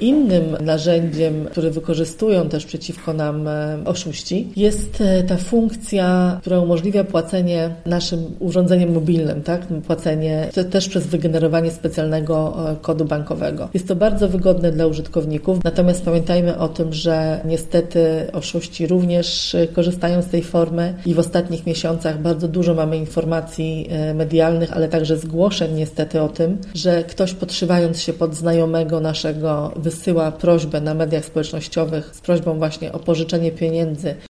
Innym narzędziem, które wykorzystują też przeciwko nam oszuści, jest ta funkcja, która umożliwia płacenie naszym urządzeniem mobilnym, tak? Płacenie też przez wygenerowanie specjalnego kodu bankowego. Jest to bardzo wygodne dla użytkowników, natomiast pamiętajmy o tym, że niestety oszuści również korzystają z tej formy i w ostatnich miesiącach bardzo dużo mamy informacji medialnych, ale także zgłoszeń niestety o tym, że ktoś podszywając się pod znajomego naszego wysyła prośbę na mediach społecznościowych z prośbą właśnie o pożyczenie pieniędzy